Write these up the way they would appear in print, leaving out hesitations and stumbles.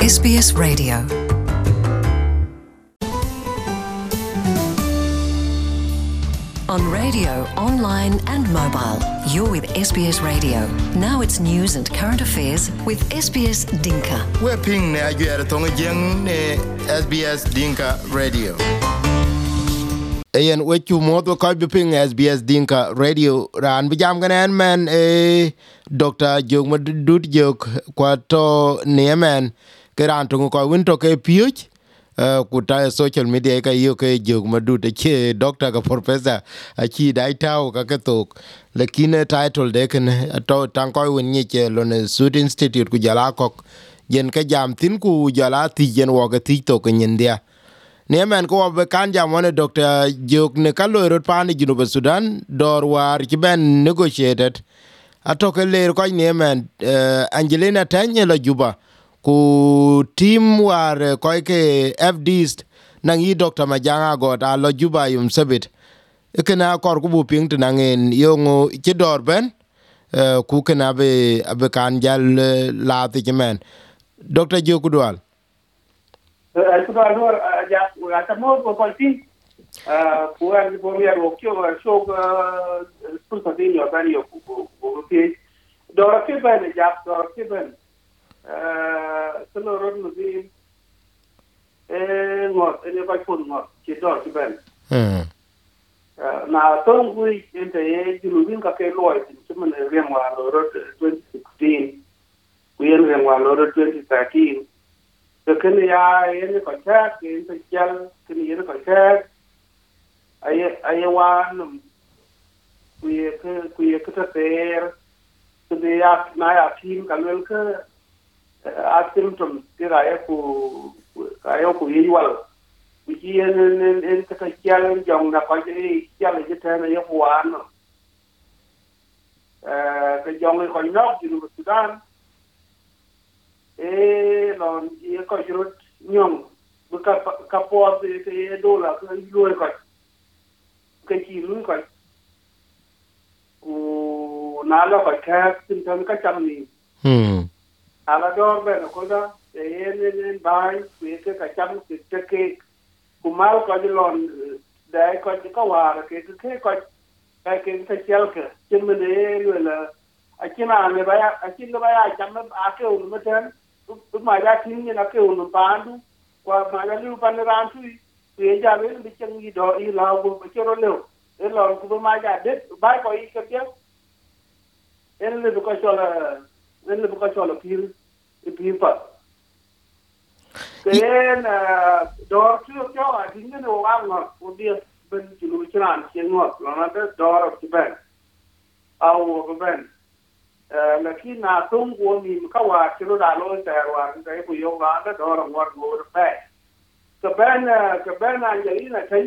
SBS Radio. On radio, online and mobile, you're with SBS Radio. Now it's news and current affairs with SBS Dinka. We're ping na yuer tong jeng ne SBS Dinka Radio. Ayen wechu modo ko bi ping SBS Dinka Radio ran bi jam ganen men Dr. Jogmadut Jog kwato nemen keran tong ko winto ke piuch kuta social media ka yo ke Jogmadut ke doctor ka professor achi dai tau ka ketok lakini title de ken to tanko win ni ke lone Sud Institute ku jala kok yen ka jam tin ku jala ti yen wo ka ti to ke ndia nemen ko be kan jam wona Dr. Jog ne kalo rot pani Junub Sudan dor war ki ben negotiated atoke ler ko nemen Angelina Tanya la Juba ku team war ko ke FDs nang yi Dr. Majanga got a la Juba yum sabit ekena kor ku bu ping tangen yongo ci dor ben ku kana be kan jal la ti men Dr. Jogudwal Ecuador ya estamos con Palpín jugando por mi arroquio show pulsa de yo dario porque dora que ben ya dora que ben solo ron no di ngor ele vai por ngor que dora que ben na tong gui entre julubin ka ke loy chuma riang wa ro 2016 kuyen riang wa ro 2013 kene ya ene contract ke special kene ene contract ay wan kuye ke ter kene ya na ya team kalwel ke asymptom tira ya ku yiwal kuji en ke special jong na ko je ya le tane ya wan ke jong ko nok Junub Sudan lon ye ko jurut nyong bu ka po te dola ko luy ko ke ci luy ko ku na la ko ka tin tan ka cham ni ala dor be ko da ne bai ku ka cham ke ku mal ko lon dai ko ka war ke ko ke chel ke chimne la akina ne baya cham ake u meten ma ja tin ni na ke unu pandu kwa ma ja lu pan ran tu ye ja le bi chen yi do yi la go ke ro le e lo ku ma ja de ba ko yi ke ke en le ko chola pir pa ken do tu jo a tin ni no wa no ku bi ben ti lu chran chen no na de do ti ben au ben lakini na tungu ni mkawa kilo da lo terwa ngai ku yo ga da do ngor go pe ka ben Angelina tai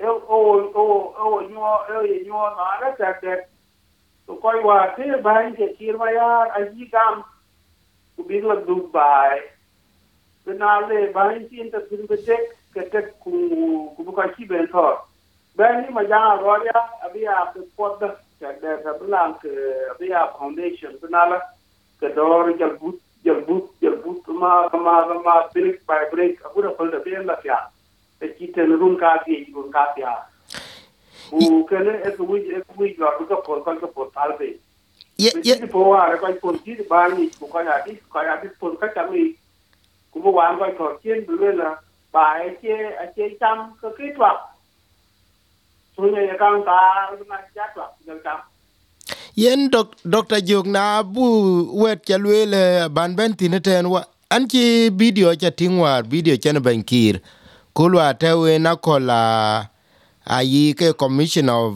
nyo na da ta to koi wa te ban ke kirma ya aji gam ku bi la Dubai na le ban tin ta tin be ke ku ka ki ben to ben ni ma ja ro ya abia ke pod da blank via foundation penala ke dor jalbut ma break by break abu da falda be la ya e kiten run ka ya u kene e ku lo ka por talbe ye po wa ko por ti ba ni ku ka ya di por ka ta mi ku bo wan ko to kien bu la ba e che cham ka ki twa yen Dr. Jog na bu wet chalwele ban ben tineten wa anchi video cha tingwar video chen bankir kulwa tewe na kola ayi ke Commission of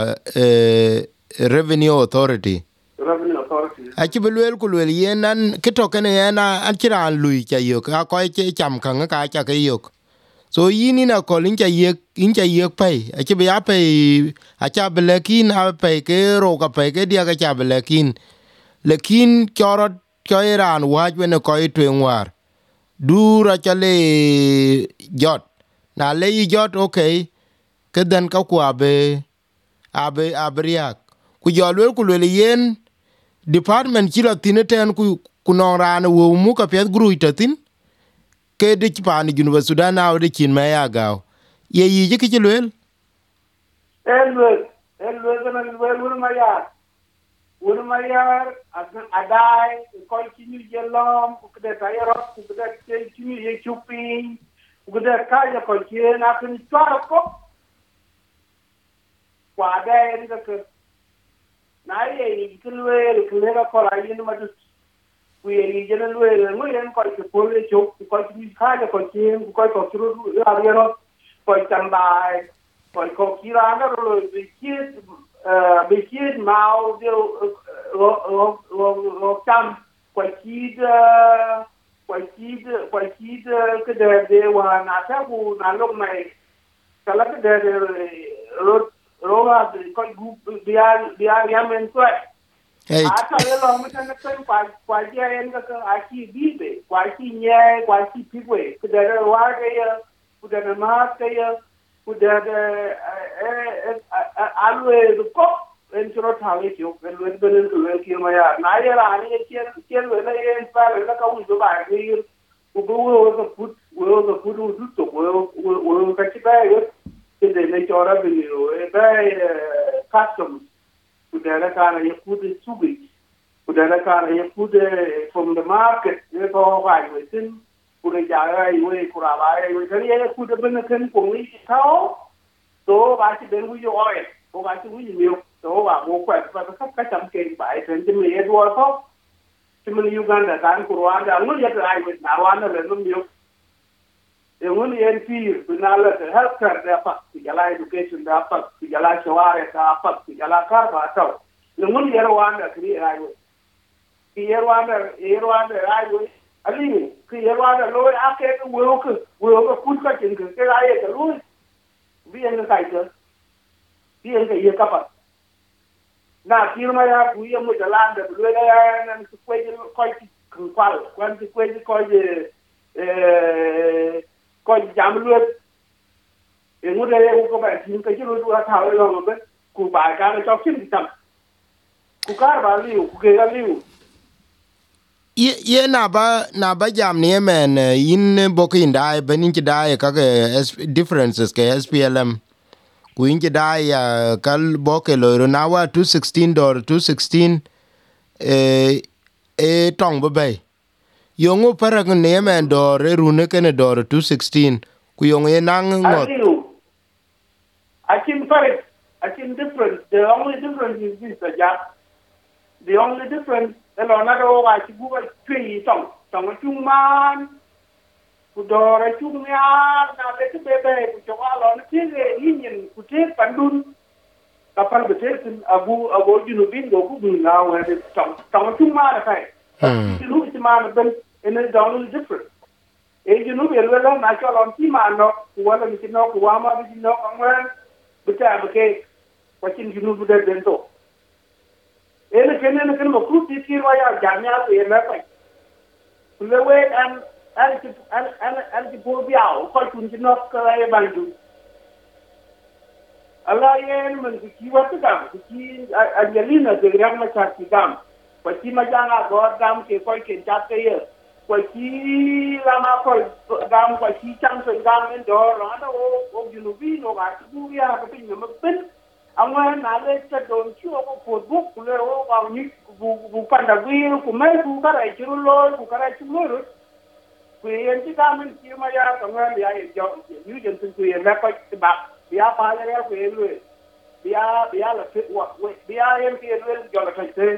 Revenue Authority achi belwel kulwel yenan kitokene yana anchiran lui cha yok ko che cham kan ka cha ke yok so yini na ko incha yek pay achi be apay acha belekin apay ke ro ka pay ke dia ka cha belekin lekin chorot choiran waj we ko itwenwar dura chale jot na le jot okay ke den ka kwa be abriak ku jolwel ku le yen department chilo tineten ku kunon ran wo mu ka pet gru itatin ke de pa ni Junu Sudan na de kin me ya gaw ye yi je ke lwel elwe gana lwel wur ma yar adai ko kinu jelom ku de tayro ku de kinu ye chupi ku de ka ya ko na kun twar ko kwa da ni ka na ye kilwe kilera ko la yin ma du ku ye je na lwe mo yen ko ko le chop ko kinu ka ya ko ko kiru ya yero ko tambai ko kira na ro bekid mau de lo tam kwakid ke de wa na ta bu na lo mai kala ke de ro ha ko gu dia ya men ko ata le lo mo tan ko kwa dia en ka aki bibe kwa ki nye kwa ki pigwe ke de wa ke ya ku de ma ke ya kuda alwe ko en choro thale kyo en wen benen ko ki ma ya na ya ra ni chen le en pa le ka u zo ba ni u go wo put u to wo ka ti ba yo ke de ne chora bi ni o ba custom kuda la ka na ya put sugi kuda la ka na ya put from the market ne ko ba yo tin kuda ja ai we kura ba ai we kari ya kuda ben kan ko ni tao to ba ti ben wu yo oil to ba ti wu ni to ba mo kwa ba ka cham ke ba ai ten ti me do ko ti me Uganda kan ko Rwanda ngun ya ai we na Rwanda le no mi e ngun ye ti na la health care da pa ti jala education da pa ti jala shaware da pa ti jala kar ba ta ngun ye Rwanda kri ai we ki ye Rwanda ai we ali ki ye Rwanda lo ake wo ko put ka tin ke ai ke lo bien ka ita bien ka ye kapa na firma ya ku ye mo dala da lo ya nan ku ko ku kwal kwan ku ko jam lo e mo de ko ba tin ka ji lo ta lo ba ku ba ka na chok tin tam ku kar ba liu ku ke ga liu ye na ba jam ne men in bokin dai benin ki dai ka differences ke SPLM ku in ki dai kal boke lo na wa 216 dor 216 tong be yongo para ne men dor rune ken dor 216 ku yongo ye nang ngot I can different. The only difference is this, the only difference the na do wa chi bu ba twi tong chung man ku do ra chung ya na le ke be ku cho wa lo na ti le yin ku te pandun ka par be te abu ju no bin go ku bu na wa de tong chung ma na kai ti lu ti ma na ben and the only different you know we le na cho lo ti ma no ku wa la ti no ku wa ma bi no ka ngwan bu ta be ke kwa chin ju no bu de den to ene kenen mo ku ti ki wa ya jamia ko ye na pa le we an ti po biao ko kun ti no ka e bandu ala ye men ki wa ta gam ki angelina de gram ma cha ki gam ko ti ma janga go gam ke ko ke cha ke ye ko ki la ma ko gam ko ki chang so gam en do la na o ju no vi no ga ti bu ya ka pin no pen angwa na le ta don chu ko book le o ba ni bu panda gwi ku mai ku ka rai chu lo ku ka rai chu lo ku yen ti ka men ki ma ya ka ngwa ya ye jo yu jen tin ku ye na ko ba ya pa le ku ye lu ya la fit wa ya yen ki le jo la ka te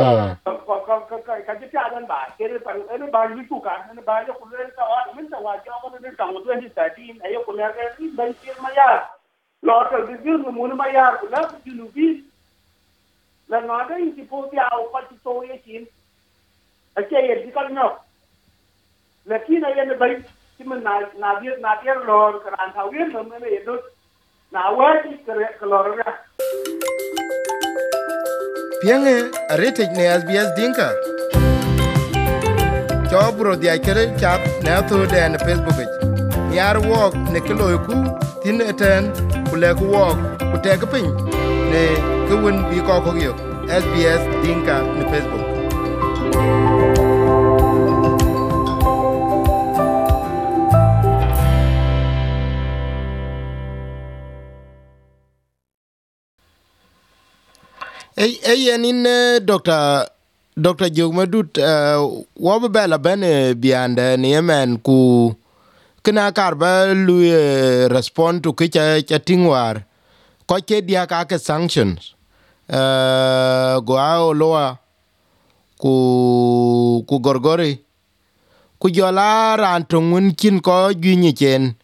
ka ji ta dan ba ke le ba lu ku ka ne ba yo ku le ta wa men ta wa jo ko ne ta mo 2013 ayo ku ne ga ni ban ki ma ya Lord, the view of Munamaya, love you, the Naga is supposed to have what you saw in. I say it because no. The Kina and the Bay, Simon Nadia Lord, and how we're the money. Now, what is correct, Lord? Piange, a rated ne SBS Dinka. Jobro the Akere chat, Natho and Facebook. Yar walk, Nicolo, Tin Eten. Kule ku walk ku take pin ne ku win bi ko ko yo SBS Dinka ni Facebook yen in Dr. Jogmadut wa bela ben biande ni men ku kena karba lu respond to kicha chatingwar ko ke dia ka ke sanctions go ao loa ku gorgori ku jola ran tungun kin ko ginyi chen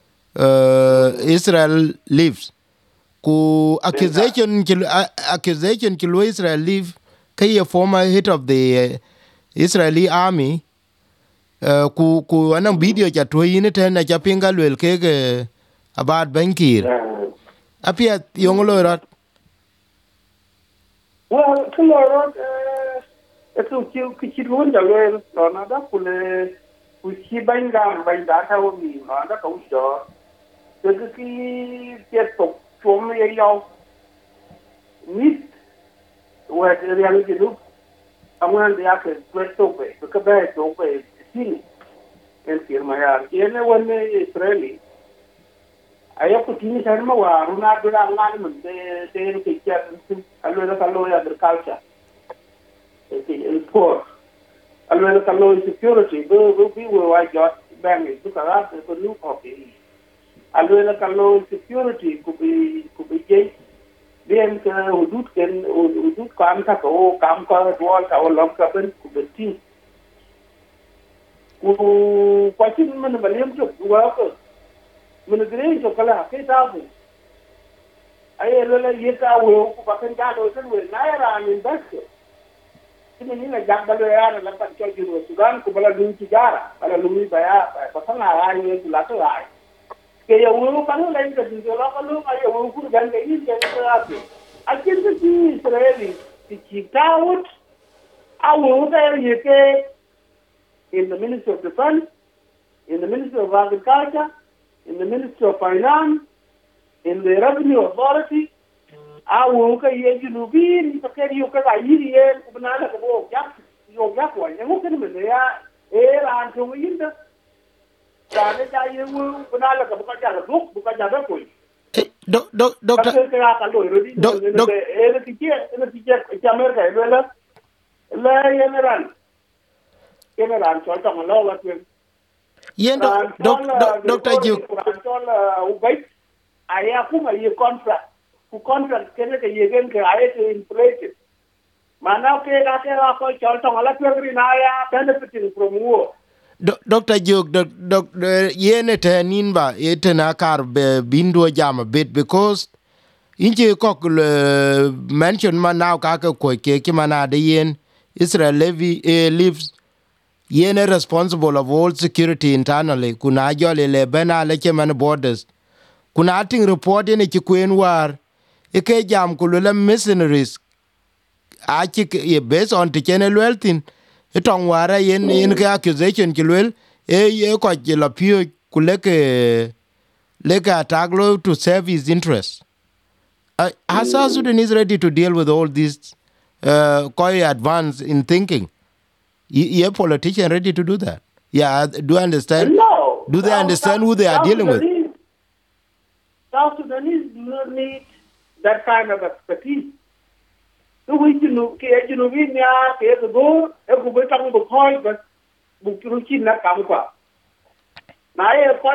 Israel lives ku accusation to Israel live kay a former head of the Israeli army ku anang video cha to yin ten na cha pinga lwel ke about bankir apia yongolo rat well kilo eto ki won da lwel no na da kule ku ki banga ta wo mi no da ka ujo de ki to from ye yo nit wa de yang ki lu amwan de yak to pe ka ba to pe sin en firma ya ene won Israeli ayo ku tini tan ma wa runa dura ngani mun de ke kya allo ya agriculture in poor allo security go be wa got bang du ka ko lu ko ke allo security ku bi je bien ka hudud kam ta ko kam ko wal ka wal ka ben ku beti ku kwatin mun balem to wa ko mun gre to kala ke ta bu ay lola yeta wo ku ba kan ga do tan we na era min basko kini ni na jambalo ya na pan to jiro Sudan ku bala dun tijara bala lumi baya ba sana ay ku la to ay ke ya wo kan la inga din la ka lu ay wo ku gan ga yin ga ta ati akin ti Israeli ti tawut awu da yake in the Ministry of Defense, in the Ministry of Agriculture, in the Ministry of Finance, in the Revenue Authority, awu ka ye junubin ka ke yu ka yiri ye kubana ka bo ya ko ya ko ken me ya ran to yinda da ne ja ye wu kubana ka ba ja ko bu ka ja ba ko doctor ka lo ro di ne ti ke America la general so ta ma lo wa twen yen Dr. Juk ubay aya kuma ye contract ku contract kene ke yegen ke aye to inflation mana ke ko chol to ala twen na ya benefiting from war Dr. Juk yen tenin ba etena kar be bindo jam a bit because inje kok mention man now ka ko ke mana de yen Israel lives yen responsible of all security internally kuna jole le bena le man borders kuna ting report ne ki kwen war ke jam ku le mercenaries a ki ye based on the channel weltin etong wara yen ke accusation ki lwel ye ko ki la pio ku le ke taglo to serve his interests. South Sudan is ready to deal with all this quite advanced in thinking. You're a politician ready to do that? Yeah, do I understand? No. Do they understand who they are dealing with? South Sudanese do not need that kind of expertise. So we we go but na kamkwa. Na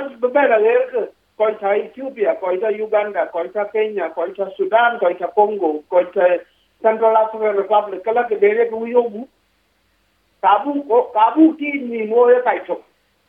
Ethiopia, Uganda, Kenya, Sudan, Congo, Central African Republic, kala ke dere ku yobu. Kabu ki ni moye kaito.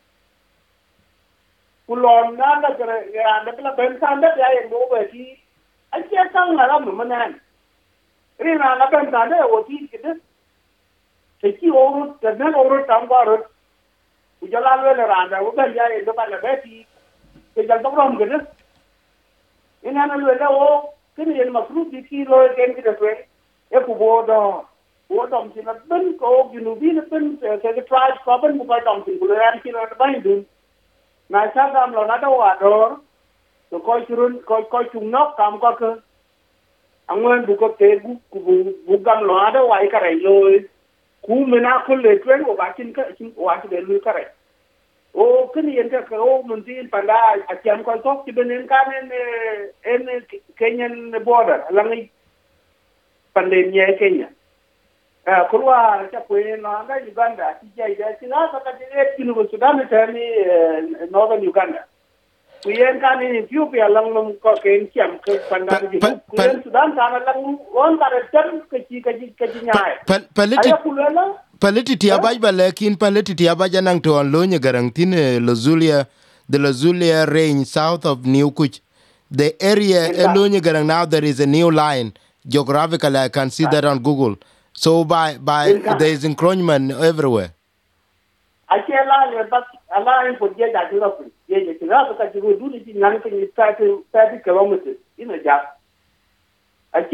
Kulon na da ya da kala ben kan da ya ndo ba ti. Ake kan na mu manan. Rina na ben kan da woti kide. Ki oru da na oru tambaro. Ujala le randa u ben ya ndo ba la beti. Ke jal to rom kide. Ina na le da o kini en mafru di ki lo ken kide twen. E ku bodo dom tin ben ko junubi ne ben ke tribe ko ben ko dom tin ko ran tin na bain dun na sa gam lo na do ador to ko churun ko chung nok kam ko ke angwen bu ko te bu gam lo ado wai ka rai lo ku me na ko le twen ko ba tin ka wa ti de lu ka rai o kini yen ka ko mun tin panda a tiam ko to ti ben en kan en Kenyan border langi pandemia Kenya kulwa cha kwena na Uganda tija sina saka tije kinu Sudan tani northern Uganda kuyen kan ni Ethiopia lang ko ken chiam ke pandang ji kuyen Sudan kana lang on ka return ke chi nyai paleti ti abaj balekin paleti ti abaj nang to on lo nya garantin the Lozulia range south of New Kuch. The area Elunya Garang now there is a new line geographically. I can see that on Google. So by there is encroachment everywhere. I can't lie, but a line for Jay that love it. Jay, because you will do this in 30 kilometers in a job. It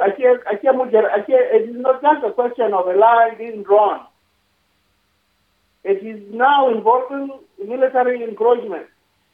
is not just a question of a line being drawn. It is now involving military encroachment.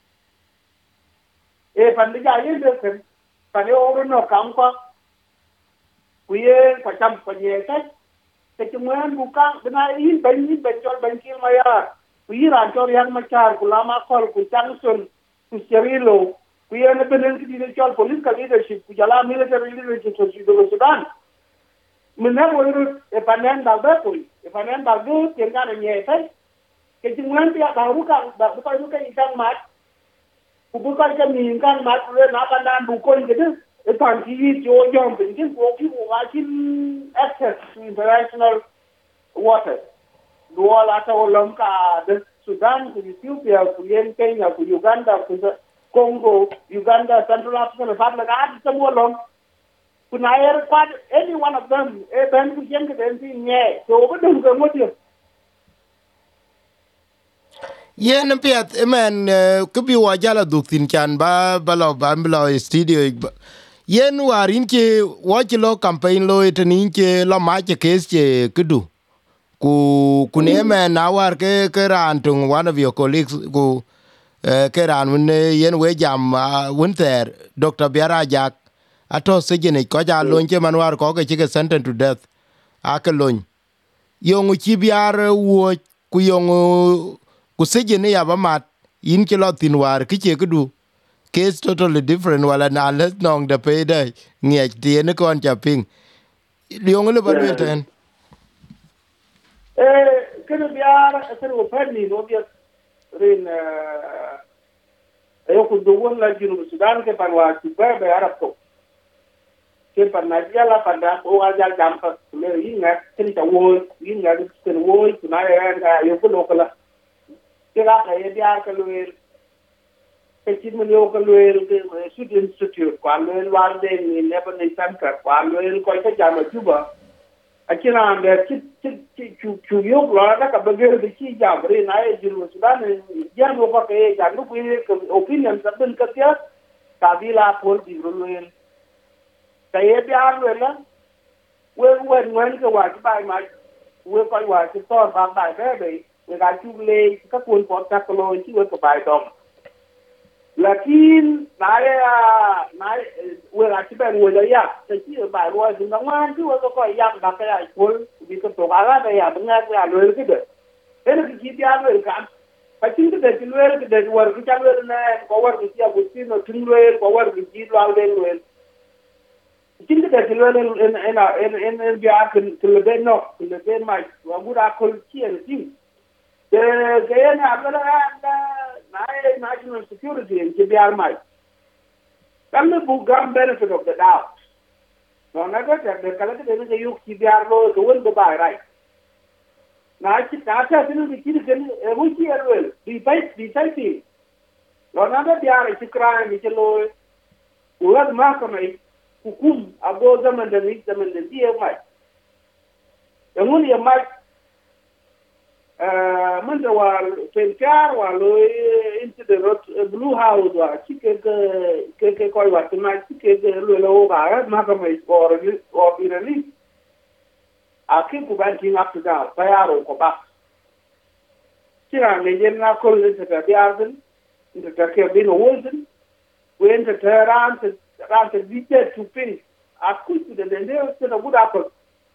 Pandija yende pane oro no kampa kuye pacham panye ke chumwan buka bina in benjol benkil maya kuyi ranchor yang machar kulama kol ku changson ku serilo kuye ne benen ki de chol police leadership ku jala military leadership so Sudan minna woro panen dalbe ku panen dalbe tenga ne ke chumwan ya baruka buka itang mat bukan kan kan matule na pandan bukon gitu panti jo jom bin ko ki watching access to international water dual ata olomka the Sudan to Ethiopia to Kenya to Uganda to Congo Uganda Central African Republic semua long kuna air part any one of them ben ku jen ke den nye so bedung ke modio yen piat men kubi wajala duktin chan ba studio yen warin ke watch lo campaign lo itenin ke lo ma ke kes ke kudu ku ne men awar ke rantung one of your colleagues ku ke ran yen we jam winter Dr. Biarajak ato sejene ko ja lonche manwar ko ke sentence to death akelon yongu chi biar wo ku yongu kusejene ya bamat yin ke lotin war kiche kudu case totally different wala na les nong da payday ngej tiene kon chaping yong le balwe ten kene biara kene opani no bia rin ayo ku do wala jinu Sudan ke panwa ku be arab to ke panajia la panda o ajal jampa le yinga kene ta wo yinga kene wo na ya yo ko lokala kira ka biar ka luel ke chimno yo ka luel ke Sud Institute kwa luel war de ni Lebanon Center kwa luel ko ka jama Juba akira ande chu yo la ka bagere de chi jamre na e jiru Sudan ya no ko ke jangu ku opinion sabun ka tia kabila pol di luel ka biar luel we ka wa ba ma we ko wa ki to ba be we got to lay kakun pot kakolo chi we ko bai dom lakin na we got to ben we ya te chi bai ro din na wan chi we ko ya ba ka ya pol bi ko to ala da ya nga ya lo ke de ene ki ti ya lo ka pa chi de ti lo ke de war ki cha lo na ko war ki ya bu ti no tin lo ko war ki ji lo al den lo chi de ti lo en bi a ke le ben no le ben mai wa bu ra ko chi en ti Gayana abala na national security in KBR mai. Come the book benefit of the doubt. No, never that the collective is a you KBR law to win the buy right. Now it's not a thing the kids which year will be fighting. No, never they are a crime which a law who has Markamai, who come above them and the meet them in the dear might. The only a might man da war pelkar wa lo into the blue house wa ke ko wa ma ke lo ga ma ka mai or really akin ku ban king up to down bayaro ko ba kira ne yen na ko le ta biarden in ta ke bin wolden when the ran to dite to pin aku de de to the good apple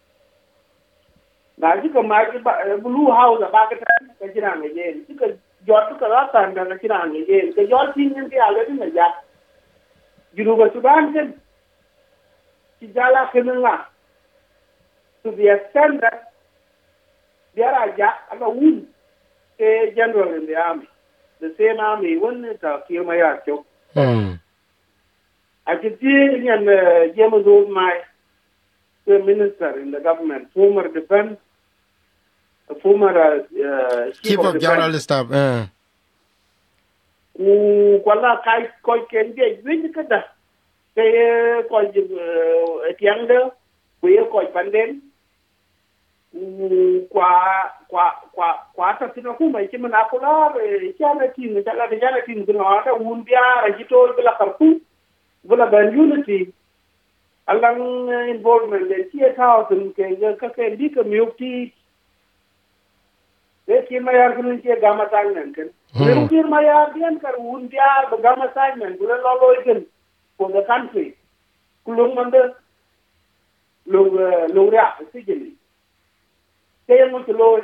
na jika maki blue house ba ka jira ne je jika jot ka ra ta da jira ne je ka jot tin ne ya ga din ja jiru ba Sudan ken ki jala kenanga to the extent that there are wound a general in the army. The same army when it kill my archo. I could see in James Old my minister in the government, former defense, former chief of general staff. Quala kai koi ken ge win kada. Kay koi tiangde, we koi panden. Kwa tatina kuma ikiwa nakula chana tin jana tin kuna ata unbia rajito bila kartu bila ban unity alang involvement le tia thousand ke ka ndika mukti le kin mayar kun ke gama tangnan kan le kin mayar dian kar unbia gama tangnan gula lolo ikan for the country kulung mande lo ra sigili kaya mo tuloy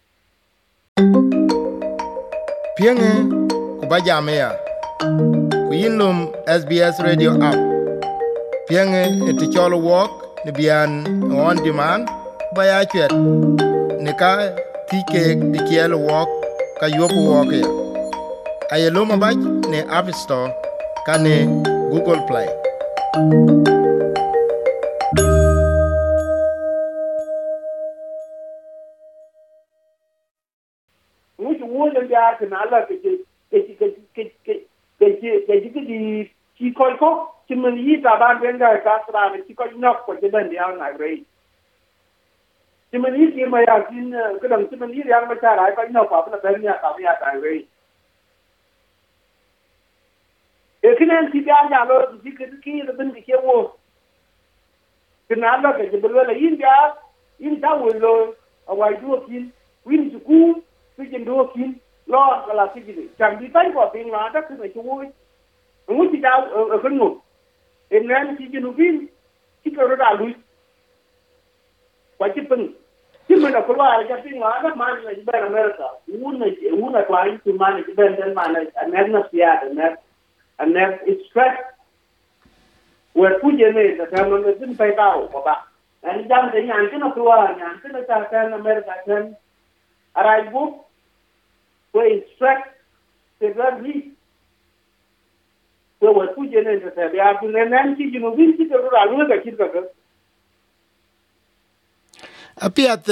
pienge ku ba jamea ku yinlum SBS radio app pienge eti cholo walk ni bian on demand ba ya chet ne ka tike di kielo walk ka yopo walk ya ayelo ma ba ne App Store ka ne Google Play ya kana Allah ke di ki ko kimen yi ta ban benga ka sra ne ki ko nok ko de ban ya na rei kimen yi ki ma ya tin kadang kimen yi yang ma cha rai ko nok pa na ben ya ta ya ta rei e kinen ti ya ya lo di ki de ben ki wo kana Allah ke belo la yin ta wo lo awai du kin win ju ku fi jin do kin lo là cái gì chẳng đi tay của tiền mà đó cứ phải chui muốn chỉ đau ở cái ngục em nên chỉ cho viên chỉ có nó đào lui quá chứ pưng chứ mình là có loại cái tiền mà đó mà là bên America muốn là quay từ mà là bên bên mà là anh nó xia anh extract vừa chui về này là theo mình xin phải đào của bạn anh jam thấy nhàn cái nó tua nhàn cái nó cha cái America chân arai book we extract the blood leak. So what we generate is that we have to learn to win to the rule of the apiat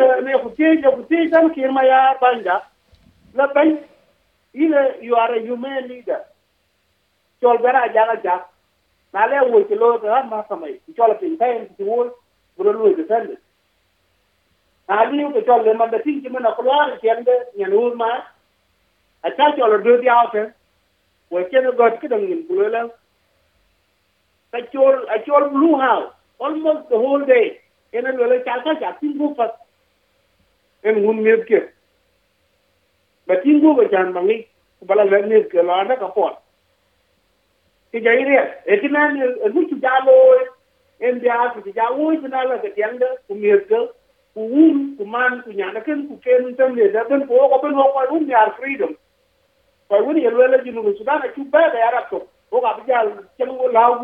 you are a human leader. Cholbera Jala Jack. Nale will kill the Masamay. Cholapin time to war, Buru defended. Ali you tell them the thing you know Yanuma. I tell you all do the outer. We cannot got kidding in Pulula. At your blue house almost the whole day. In a little Chalka, Tingu first and one milk. But Tingu was Jan Mangi, but I let me go on a pot. It's a area. It's a man who Jalo and the Africa Jawo and all of the younger who milk. Kuman kunyanakan kuken tamle daban ko open ho ko room ya freedom ko woni yelwela jinu Sudan ku ba da yara to ko ga bijal kemu lawu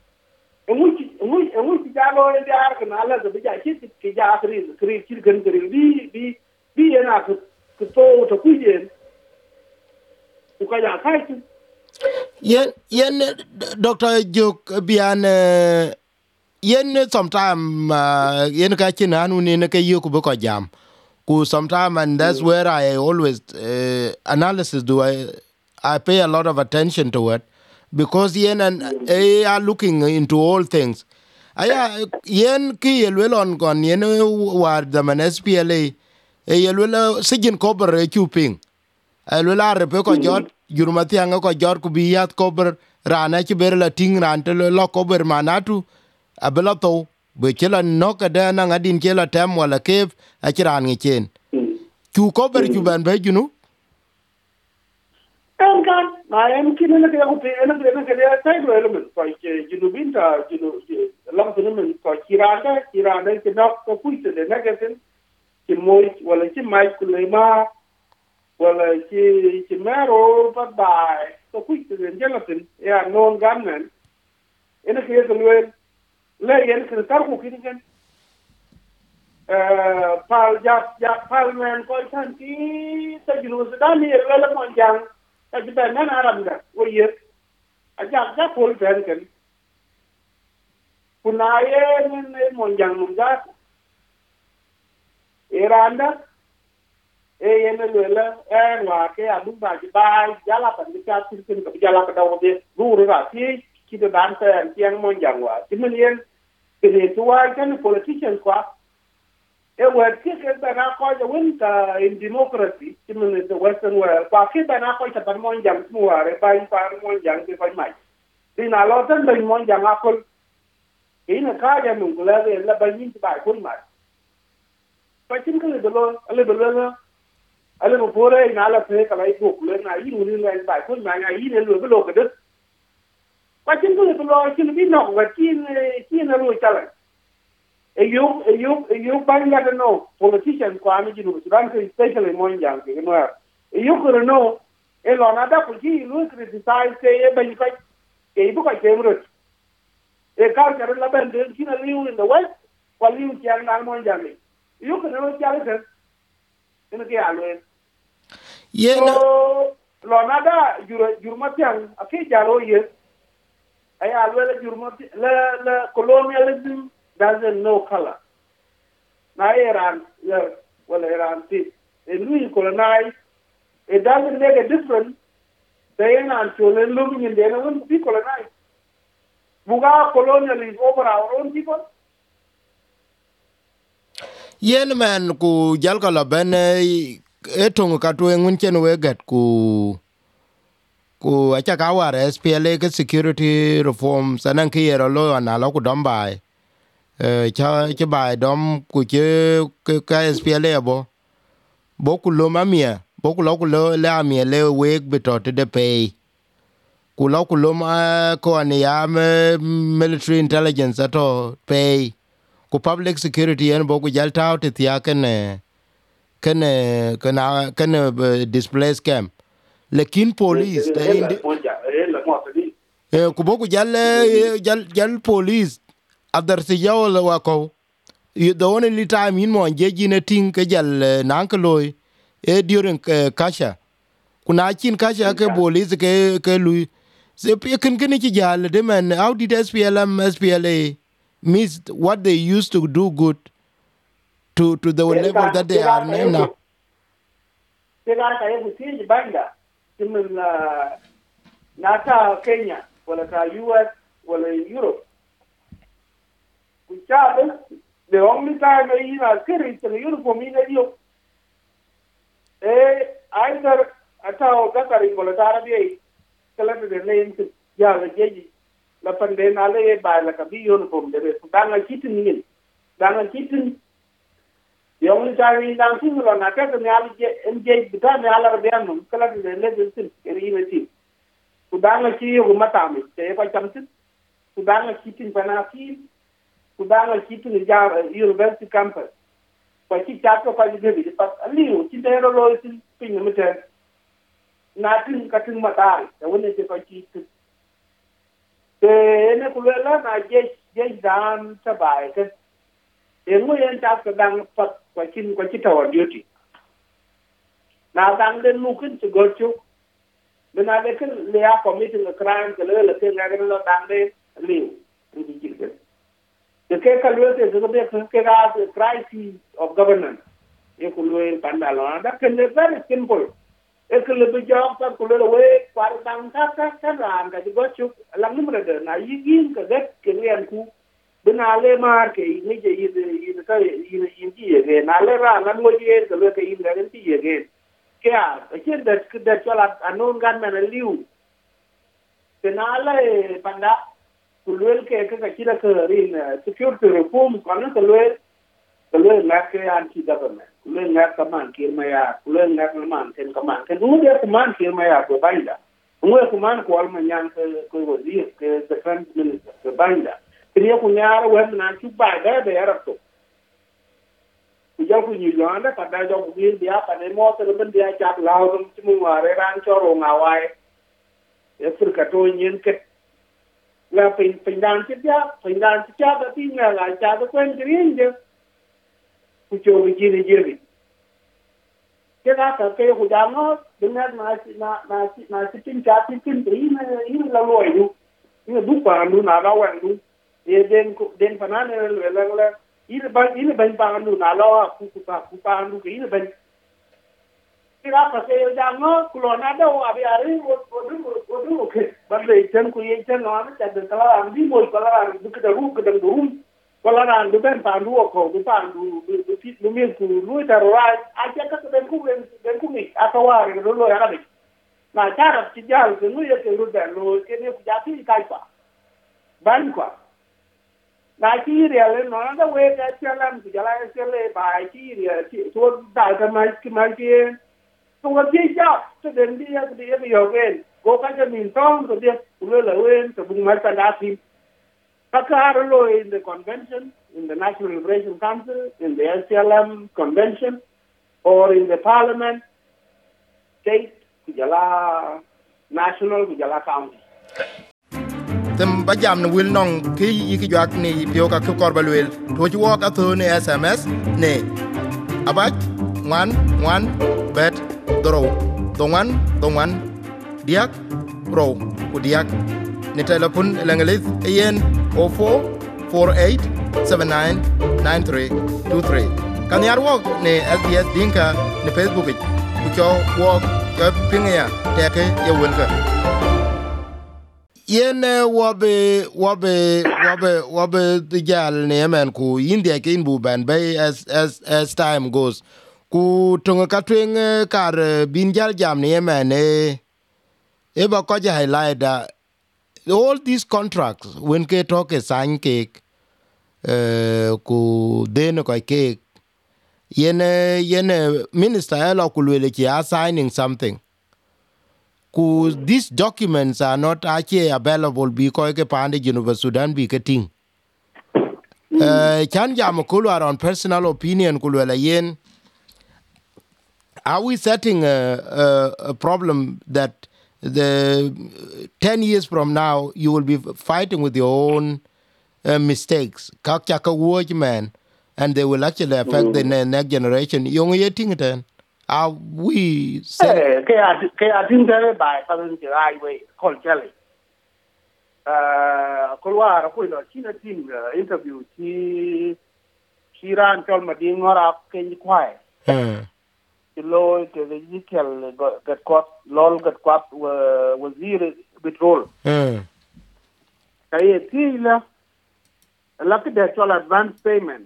emuti jalo en ya kana ala da bija ki ja kri kan bi yana ku to kuje ku ka ja kai yen Dr. Juk bian yen sometime yen ka chinanu ni ne ke yoku ko jam ku sometime and that's where I always analysis do I pay a lot of attention to it because yen and are looking into all things aya yen ki yelwelon kon yen war the man SPLA yelwela sijin kober chuping yelwela repe ko jot jurmatianga ko jot ku biyat kober rana ci ber la ting ran te lo kober manatu abelato be chela noka da na ngadin chela tem wala kev achiran ngichen chu kober chu ban be junu kan ma em kinene ke ko pe ene ke ya tai do element ko junu binta junu lam tunu men ko kiranda ke nok ko puite de nagaten ki moy wala ki mai kulema wala ki mero pa bai ko puite de jelatin ya non gamen ene ke ko le yen ke tar ko kini kan pal ja pal men ko tan ki ta jinu Sudan ni la mo jang ta jiba nan aram da wo ye aja ja pol ben ken kuna ye ne mo jang mum da iranda ye ne le wa ke adu ba ji ba jala pa ni ka tin kin ka jala ka dawo de ru ra ki de dan ta yang mo jang wa timen yen ke tuwa kan politician kwa were kicked by a winter in democracy, in the Western world, but kicked by a monjang more, by monjang, if I might. In a lot of the monjang apple in a car, and the Banin by Pulmar. But simply a little poorer in all of the like book, learn I even went by Pulman, I even look at it. But simply the law should be known, but keen a little challenge. You find that no politicians kwame jinu Sudan especially monjang you know you could know e lo na da kuji lu criticize say e ban kai e bu ka kemrut e ka ka la ben de kina liu in the west while you can na monjang you could know jale in ke alwe so lo na da jurma tiang ake jalo ye ay alwe jurma la colonialism doesn't know color. Now Iran, Iran did. And we colonize. It doesn't make a difference. They ain't children living in there, won't be colonized. Buga colonial is over our own people. Yen man ku jalka la ben etong ka to ngun chen we gat ku acha ka war SPLA ke security reforms anan ke yero lo na lo ku dombai cha bai dom ku che ka SPLA bo ku lo mamia bo ku lo la mi le we betot de pay ku lo ma ko an ya military intelligence ato pay ku public security en bo ku jalta te tia ken displaced camp lekin police ku bo ku jal police adar si yaw la wako the only time in mo jeji ne ting ke jal nankloy during kasha kuna chin kasha ke police ke lui se ken ci jal de man how did SPLA miss what they used to do good to the level that they are now. Tegara ka yebu tinji banda timin nata Kenya wala ka US wala Europe. Kuchabe the only time I ina kiri to the uniform ina dio either atao kakari wala tarabi kala de name ya la jeji la pande na le ba la ka bi uniform de danga kitin ni danga kitin. The only time we now see on a cat and engage between the Alabama, collected the legislation in the Sudana Chi of Matami, the Eva Champion, Sudana keeping Panaki, Sudana keeping the university campus. But she chapter for the but a little, she there always in limited. Nothing cutting Matai, the one is a cheat. The Enecuela, I get down to buy it. And we end up dang pat watching our duty. Now, dang then looking to go to when I reckon they are committing a crime, the little thing I don't know, dang they live. The Keka is a crisis of governance. You could wait Pandalona. That can be very simple. It could be jobs that could away, part down Tata, and that you got you along the now you give that Korean coup. Binale marke ni je yi ka yi again ale ra nan mo ye ka le ka yi la ti again kya chen that chola anon gan man liu penale panda kulwel ke ka kira ka rin security reform kono kulwel na ke anti government kulwel na ka man kirmaya kulwel na ka man ken ka man ken du de ka man kirmaya ko banda ngwe ko man ko alma nyang ko wazir ke defense minister ko banda Kiriya kunyara wen na chuba da yarto. Kuja ku Uganda kada jo ku dia pane mo te ben dia chat lao dum timu ware ran choro ngawai. Afrika to nyen ket. La pindan ti da ti nga la cha da kwen green je. ku cho bi ji je cái đó cái kêu của giang nó đừng nên mà tin cha tin ý là lôi luôn nhưng đúng là luôn nào đâu anh luôn đến phần này là ý là bên bằng luôn nào lo cụ pa luôn ý là bên cái đó cái kêu giang nó cụ lo nào đâu à bây giờ đúng ok bây giờ chân cụ yên chân nó chả được là làm gì một cái là cái đầu đúng kalau orang tu kan pandu aku, tu pandu, tu mienku, tu terorai, aja kan denku ni, atau orang yang dulu yang ada. Nah cara cijal tu nu ya kerja dulu, kini jadi kaipa, banyak. Nah kiri ale, nona dah weh jalan, jalan sele, baik kiri, tu dah kan macam tu kerja, tu dia yogen, kau kan jadi tong, tu dia lawan, tu bukan macam nasi. Kakaro in the convention, in the National Liberation Council, in the SLM convention, or in the parliament, state, kujala national, kujala county. Tem bajam no wil nong ki yiki jak ni pio ka ko korbalwel to ji wok atho ne SMS ne abaj wan bet dro dongan diak ro udiak ni telefon lengalis yen 0448799323 kan yar wok ne SBS Dinka ne Facebook ku cho wok ke pinga teke ye wonka yen wabe dijal ne men ku India ke inbu ban bay as time goes ku tonga katwen kar bin jal jam ne men e ba ko ja highlight all these contracts when ke talk sign cake ku den ko cake yen minister elo ku le ki are signing something ku these documents are not actually available because ke pande University Sudan bi keting chan jam ku on personal opinion ku le yen are we setting a problem that the 10 years from now you will be fighting with your own mistakes kakaka watchman and they will actually affect the next generation young yeting then are we kaya tin da ba parin ji ai we kol chale kolwa ko lo china tin interview chi ran tol ma di ngora ken kwai lo ke digital gat kwap lol gat kwap wazir petrol kaya tila lucky the all advance payment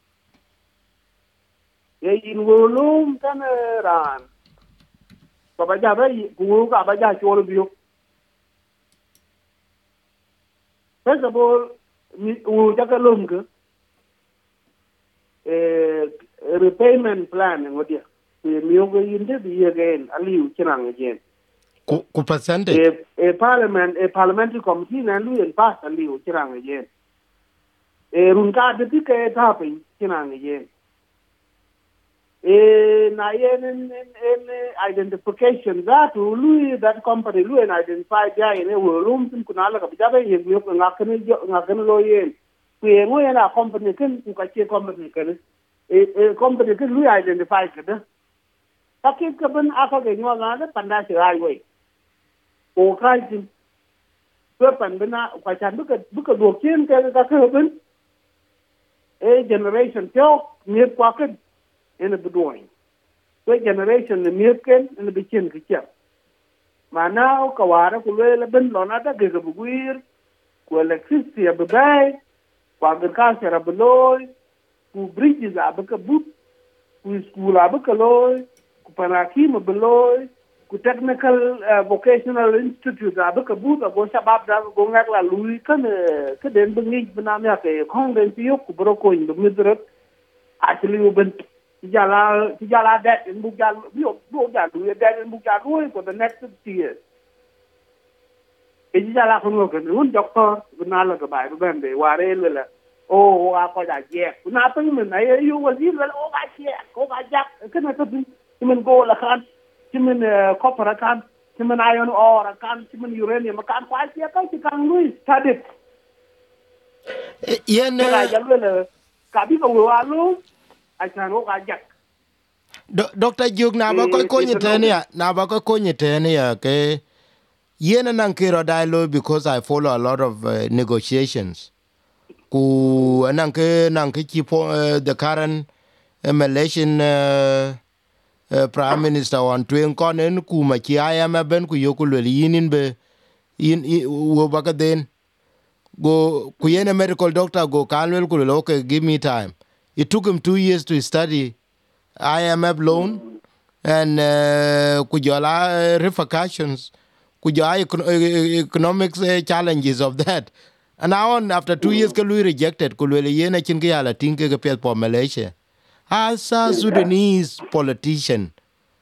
ye in wolum kan ran ko ba ja ba ku ka ba ja chol biu first of all mi u ja ka lum ke repayment plan ngodia miyogo yinde bi again aliu kinang again ku percentage parliamentary committee na lu en pass aliu kinang again run ka de ke tapin kinang again na yen identification that lu that company lu en identify ja in room tin kunala ka jabe yen yo ngakene lo yen ku yen na company ken ku ka che company ken company ken lu identify kada takip ka ban aka ga nyo ga panda shi highway ko kajin ko pandana ka chan buka dokin ka ban generation to ne kwakan in the doing ko generation ne mirken in the bikin kiya mana ka wara ku le ban lona da ga buguir ko electricity abai ko agriculture abloy ku bridges abaka but ku school abaka loy Panakim beloy, ku technical vocational institute abuka buta go shabab da go ngakla lui kan ke den bengi benamya ke khong den piyo ku bro ko in midrat actually uben tijala that in bugal yo du that in bugal for the next 50 years tijala ko ko un doctor benala ka bai ben be ware lela o a ko da je na to min na yo wazir wala o ga je ko ga jak kana to من قول كان من كوبر كان من ايون اور كان من يورانيوم كان كويس كان لويس تادت ين لا جلوله كابي كو والو chan wo ga jak Dr. Juk na ba ko nyete ya ke yena nan kiro dialogue because I follow a lot of negotiations ku nan ke keep the current Malaysian Prime Minister on twen konen ku ma ki IMF ben ku yokul yinin be in wo baka den go ku yena medical doctor go kanwel ku okay give me time. It took him 2 years to study IMF loan and kujola repercussions, kujola economic challenges of that. And now on, after 2 years, Kalui rejected, Kulwele Yena Chinkiala Tinke for Malaysia. As a Sudanese politician,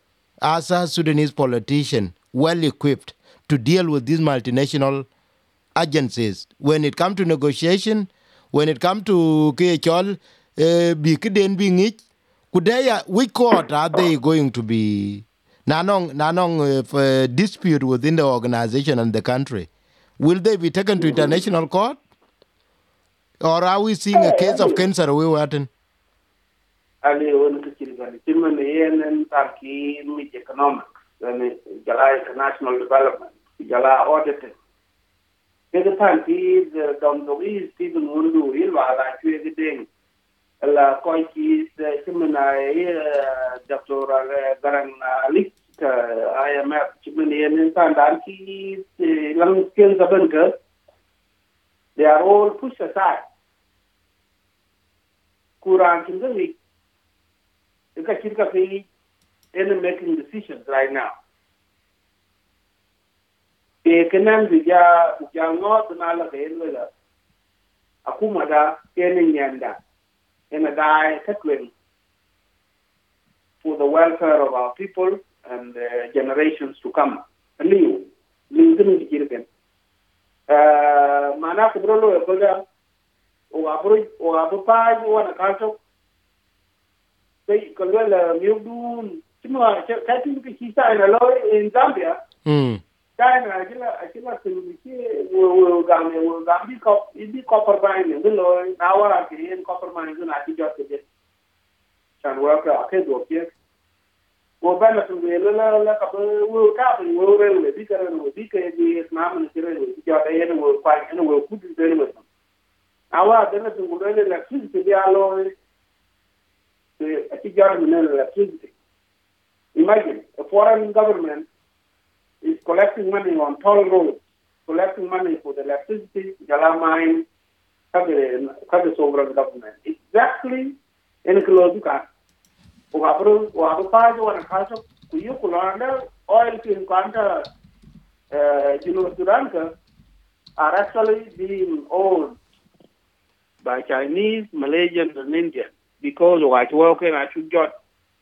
well equipped to deal with these multinational agencies. When it comes to negotiation, when it comes to KHL, Bikiden being it, Kudaya, which court are they going to be? Nanong dispute within the organization and the country. Will they be taken to international court? Or are we seeing a case of cancer we were in? Ali won to chirgan chirman yen and tarki mit economics and jala international development jala auditing. The party the Domdoi Stephen Mundu ilwa la chwe ding la koiki the chimana Dr. Garang Alik IMF chimani yen tandarki lang skills abenka. They are all pushed aside. Kurang kindali in making decisions right now. Kenan bija ngot na la kelwela. Akumada kenin yanda in a guy katwen for the welfare of our people and generations to come. Liu didn't jirgen. Mana kubrolo ekoda o abro pa wana kalto Kalwela Mildun, Chima, Katin Kisa in Zambia. China, Achilla will Gambi copper mine in the law, now in copper mines and I just get. Can work a kid of here. Well, Benefit will happen, will railway, bigger and will be a man and the will fight and will put it there with them. Our Benefit will really electricity, they are low. Electricity. Imagine a foreign government is collecting money on toll roads, collecting money for the electricity, Jala mine, the sovereign government. Exactly in Koloduka. Uabru Paju and Kaso, Kuyukulanda, oil to encounter Sudanka are actually being owned by Chinese, Malaysians, and Indians. Because I work and I should get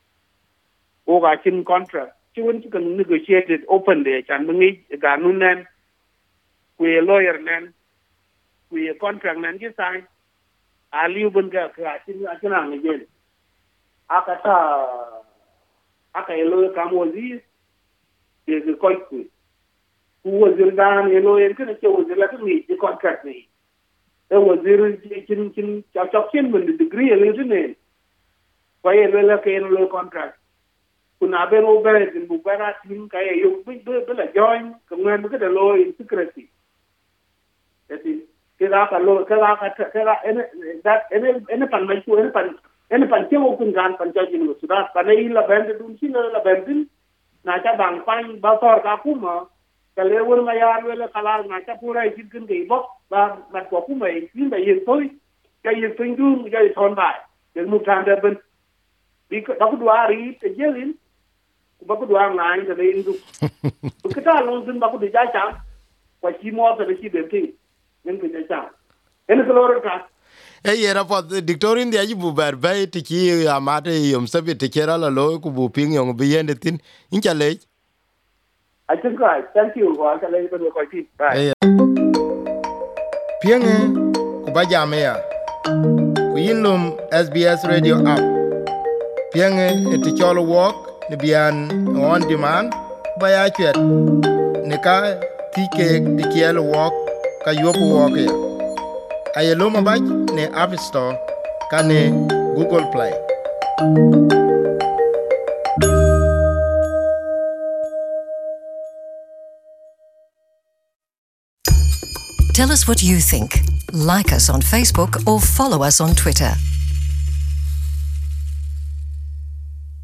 in contract. You can negotiate it openly. And we need a Ganunan, we a lawyer, we a contract, and you sign. I'll leave Bunga, I can again. Akata lawyer come was this is a quite good. Who was in down, a lawyer, and was let me the contract me. There was zero chin when the degree isn't it? Why a low contract? Kunabe Robert and Bubara Tim Kaya, you will join, come and look at the law in secrecy. That is, Keraka law, that any pancho open gun panjajin was that, Panaila Bandit, Sina Bandit, Nata Bang Fine, Bator Kakuma. Kalewur mayar wala kalar na pura ikin kay bok ba ko kuma ikin ba yin toy kay yin pindu kay ton ba den mu tanda ben bi ko duari te jelin ba ko duang nai te indu ko ta long din ba ko ja cha ko chi mo te chi de ti nen ko ja cha en ko lor ka era po dictorin dia bu barbai ti ki amate yom sabe te kera la lo ku bu ping yong bi yende tin inchale I think right. Thank you. Bye. Pienge kubajamea kuyinlum SBS Radio app. Pienge eticholo walk ni bian on demand baya chet nika tike dikielo walk ka yoku walk ya. Ayeloma baj ne App Store ka ne Google Play. Tell us what you think. Like us on Facebook or follow us on Twitter.